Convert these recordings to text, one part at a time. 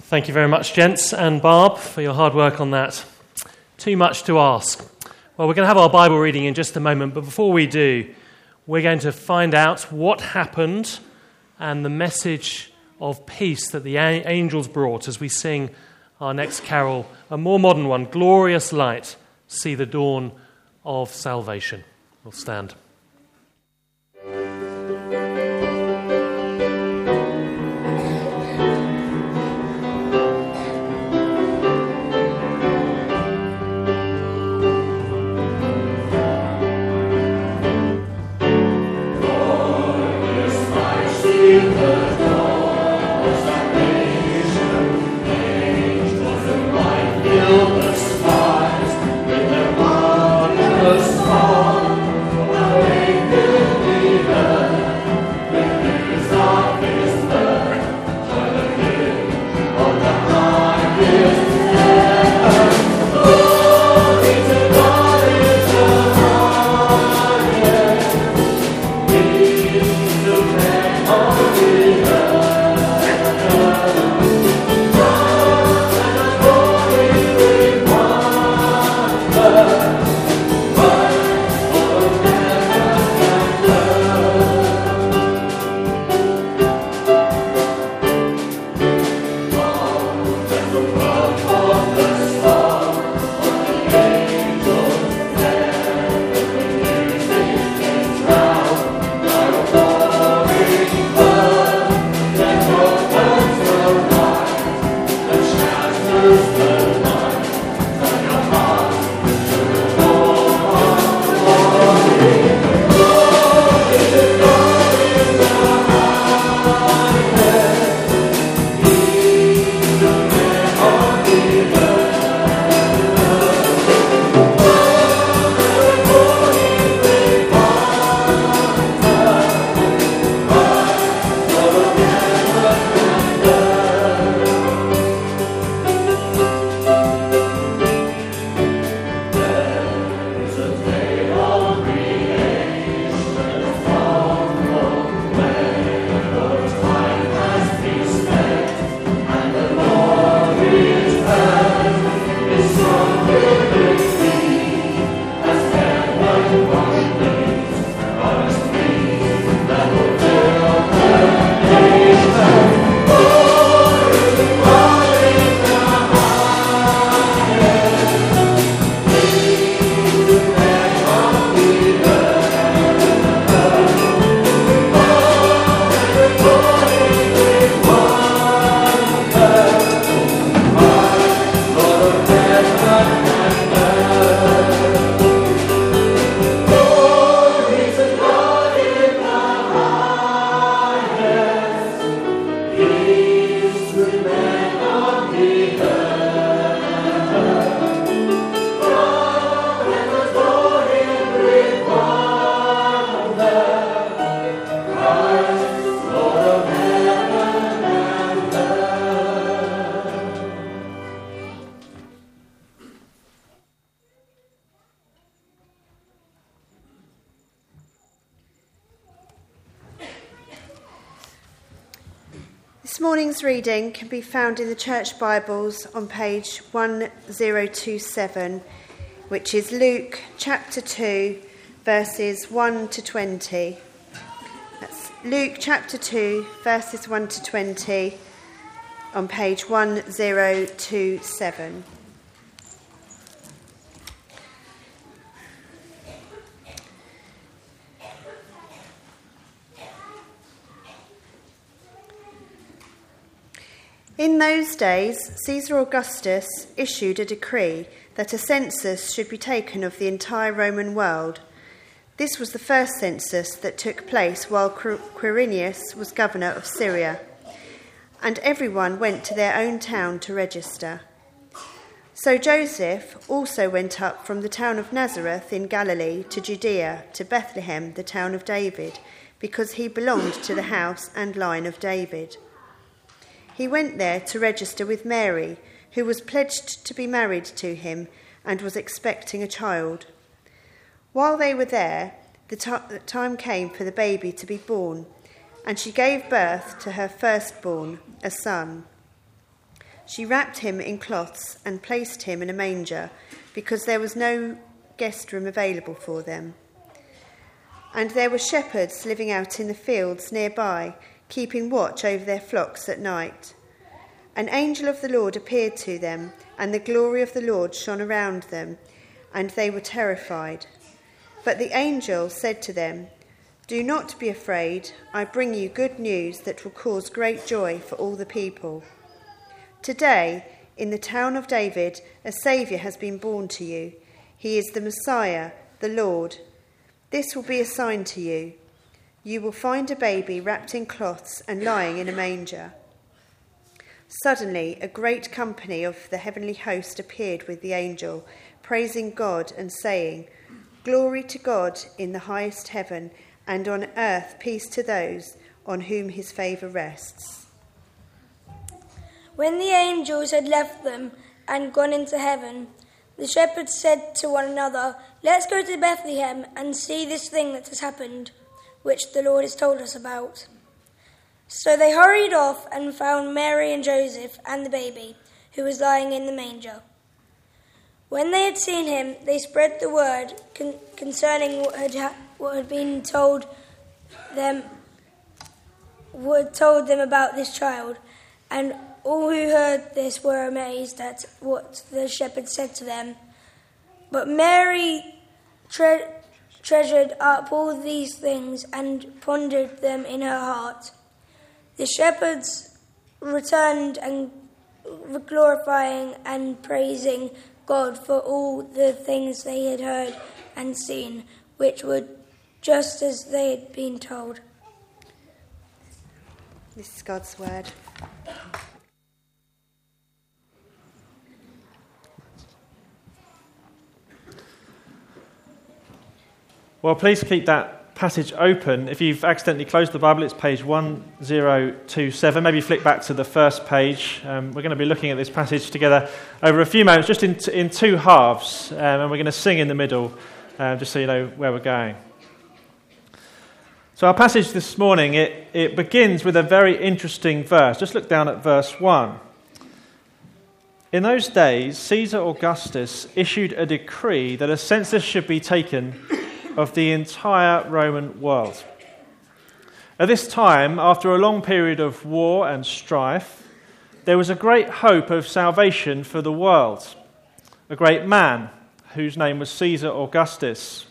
Thank you very much, gents and Barb, for your hard work on that. Too much to ask. Well, we're going to have our Bible reading in just a moment, but before we do, we're going to find out what happened and the message of peace that the angels brought as we sing our next carol, a more modern one, Glorious Light, See the Dawn of Salvation. We'll stand. This morning's reading can be found in the Church Bibles on page 1027, which is Luke chapter 2, verses 1 to 20. That's Luke chapter 2, verses 1 to 20 on page 1027. In those days, Caesar Augustus issued a decree that a census should be taken of the entire Roman world. This was the first census that took place while Quirinius was governor of Syria, and everyone went to their own town to register. So Joseph also went up from the town of Nazareth in Galilee to Judea, to Bethlehem, the town of David, because he belonged to the house and line of David. He went there to register with Mary, who was pledged to be married to him and was expecting a child. While they were there, the time came for the baby to be born, and she gave birth to her firstborn, a son. She wrapped him in cloths and placed him in a manger, because there was no guest room available for them. And there were shepherds living out in the fields nearby, keeping watch over their flocks at night. An angel of the Lord appeared to them, and the glory of the Lord shone around them, and they were terrified. But the angel said to them, "Do not be afraid. I bring you good news that will cause great joy for all the people. Today, in the town of David, a Saviour has been born to you. He is the Messiah, the Lord. This will be a sign to you. You will find a baby wrapped in cloths and lying in a manger." Suddenly, a great company of the heavenly host appeared with the angel, praising God and saying, "Glory to God in the highest heaven, and on earth peace to those on whom his favour rests." When the angels had left them and gone into heaven, the shepherds said to one another, "Let's go to Bethlehem and see this thing that has happened, which the Lord has told us about." So they hurried off and found Mary and Joseph and the baby, who was lying in the manger. When they had seen him, they spread the word concerning what had been told them about this child, and all who heard this were amazed at what the shepherds said to them. But Mary treasured up all these things and pondered them in her heart. The shepherds returned and glorifying and praising God for all the things they had heard and seen, which were just as they had been told. This is God's word. Well, please keep that passage open. If you've accidentally closed the Bible, it's page 1027. Maybe flick back to the first page. We're going to be looking at this passage together over a few moments, just in two halves, and we're going to sing in the middle, just so you know where we're going. So our passage this morning, it begins with a very interesting verse. Just look down at verse 1. In those days, Caesar Augustus issued a decree that a census should be taken of the entire Roman world. At this time, after a long period of war and strife, there was a great hope of salvation for the world. A great man, whose name was Caesar Augustus.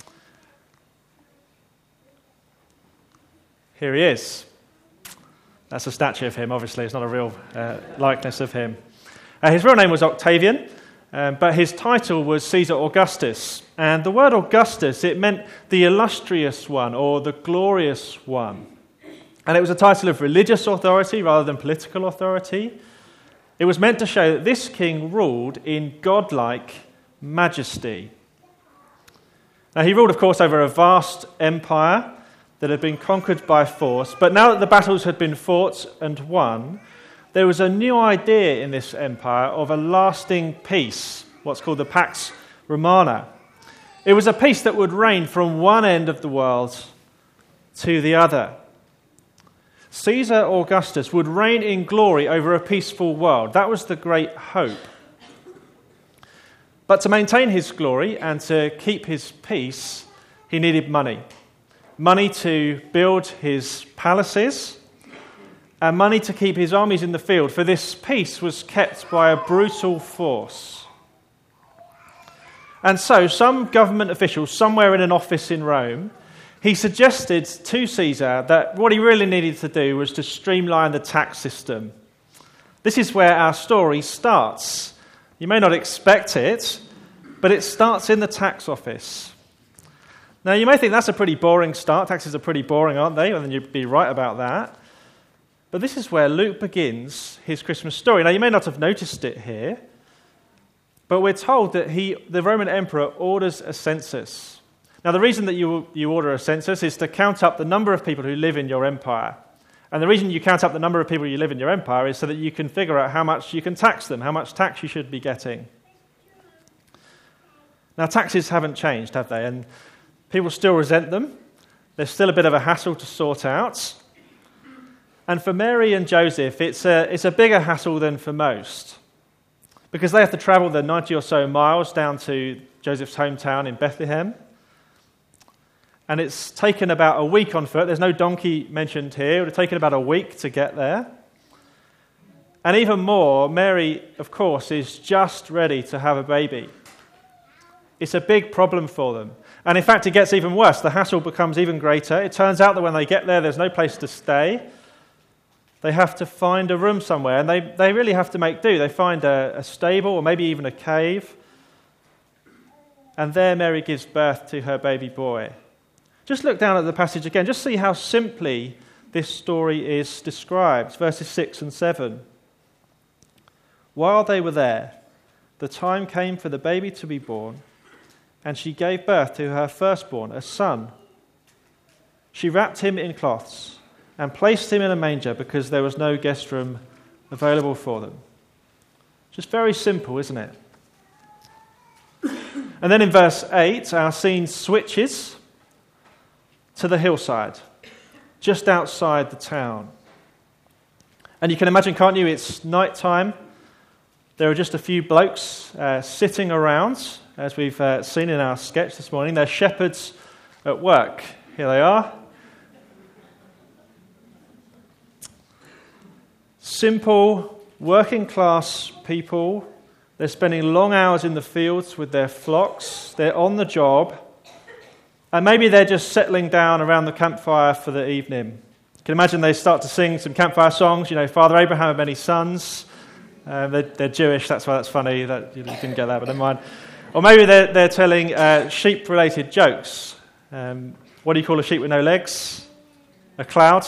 Here he is. That's a statue of him, obviously. It's not a real likeness of him. His real name was Octavian, but his title was Caesar Augustus. And the word Augustus, it meant the illustrious one or the glorious one. And it was a title of religious authority rather than political authority. It was meant to show that this king ruled in godlike majesty. Now, he ruled, of course, over a vast empire that had been conquered by force. But now that the battles had been fought and won, there was a new idea in this empire of a lasting peace, what's called the Pax Romana. It was a peace that would reign from one end of the world to the other. Caesar Augustus would reign in glory over a peaceful world. That was the great hope. But to maintain his glory and to keep his peace, he needed money. Money to build his palaces, and money to keep his armies in the field, for this peace was kept by a brutal force. And so some government official, somewhere in an office in Rome, he suggested to Caesar that what he really needed to do was to streamline the tax system. This is where our story starts. You may not expect it, but it starts in the tax office. Now, you may think that's a pretty boring start. Taxes are pretty boring, aren't they? And you'd be right about that. But this is where Luke begins his Christmas story. Now, you may not have noticed it here, but we're told that the Roman emperor orders a census. Now, the reason that you order a census is to count up the number of people who live in your empire. And the reason you count up the number of people who live in your empire is so that you can figure out how much you can tax them, how much tax you should be getting. Now, taxes haven't changed, have they? And people still resent them. There's still a bit of a hassle to sort out. And for Mary and Joseph, it's a bigger hassle than for most, because they have to travel the 90 or so miles down to Joseph's hometown in Bethlehem. And it's taken about a week on foot. There's no donkey mentioned here. It would have taken about a week to get there. And even more, Mary, of course, is just ready to have a baby. It's a big problem for them. And in fact, it gets even worse. The hassle becomes even greater. It turns out that when they get there, there's no place to stay. They have to find a room somewhere, and they really have to make do. They find a stable or maybe even a cave. And there Mary gives birth to her baby boy. Just look down at the passage again. Just see how simply this story is described. Verses 6 and 7. While they were there, the time came for the baby to be born, and she gave birth to her firstborn, a son. She wrapped him in cloths and placed him in a manger because there was no guest room available for them. Just very simple, isn't it? And then in verse 8, our scene switches to the hillside, just outside the town. And you can imagine, can't you, it's night time. There are just a few blokes sitting around, as we've seen in our sketch this morning. They're shepherds at work. Here they are. Simple, working-class people. They're spending long hours in the fields with their flocks. They're on the job. And maybe they're just settling down around the campfire for the evening. You can imagine they start to sing some campfire songs. You know, Father Abraham had many sons. They're Jewish, that's why that's funny. That you didn't get that, but never mind. Or maybe they're telling sheep-related jokes. What do you call a sheep with no legs? A cloud.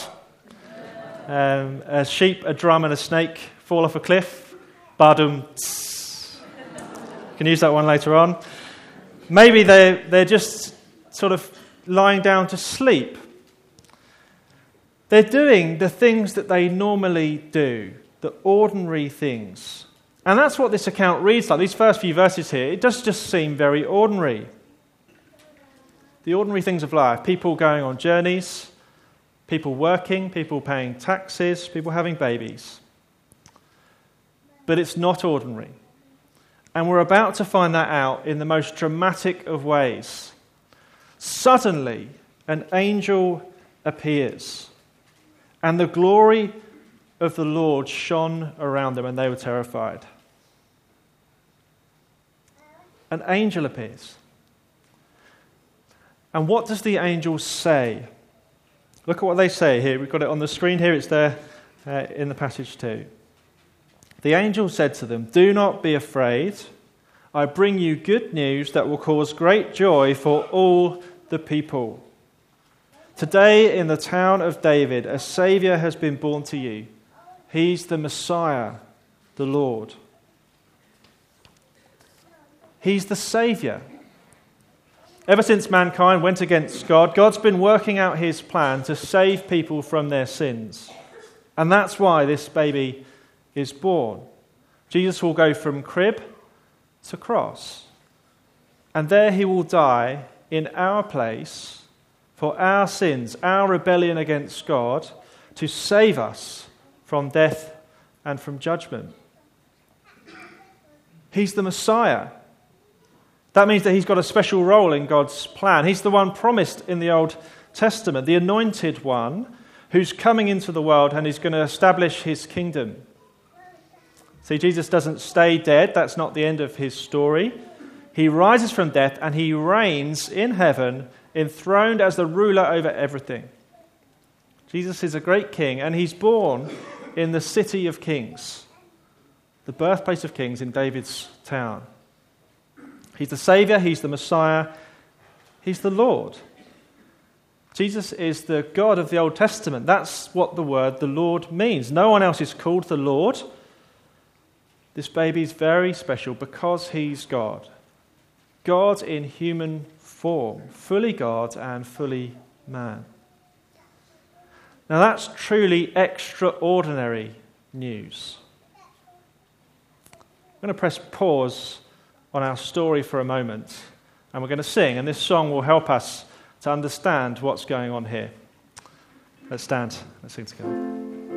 A sheep, a drum, and a snake fall off a cliff. Badum. You can use that one later on. Maybe they're just sort of lying down to sleep. They're doing the things that they normally do, the ordinary things. And that's what this account reads like. These first few verses here, it does just seem very ordinary. The ordinary things of life. People going on journeys, people working, people paying taxes, people having babies. But it's not ordinary. And we're about to find that out in the most dramatic of ways. Suddenly, an angel appears, and the glory of the Lord shone around them, and they were terrified. An angel appears. And what does the angel say? Look at what they say here. We've got it on the screen here. It's there in the passage too. The angel said to them, "Do not be afraid. I bring you good news that will cause great joy for all the people. Today in the town of David, a Saviour has been born to you. He's the Messiah, the Lord." He's the Saviour. Ever since mankind went against God, God's been working out his plan to save people from their sins. And that's why this baby is born. Jesus will go from crib to cross. And there he will die in our place for our sins, our rebellion against God, to save us from death and from judgment. He's the Messiah. That means that he's got a special role in God's plan. He's the one promised in the Old Testament, the anointed one who's coming into the world and is going to establish his kingdom. See, Jesus doesn't stay dead. That's not the end of his story. He rises from death and he reigns in heaven, enthroned as the ruler over everything. Jesus is a great king, and he's born in the city of kings, the birthplace of kings in David's town. He's the Saviour, he's the Messiah, he's the Lord. Jesus is the God of the Old Testament. That's what the word the Lord means. No one else is called the Lord. This baby is very special because he's God. God in human form, fully God and fully man. Now that's truly extraordinary news. I'm going to press pause on our story for a moment, and we're going to sing, and this song will help us to understand what's going on here. Let's stand, let's sing together.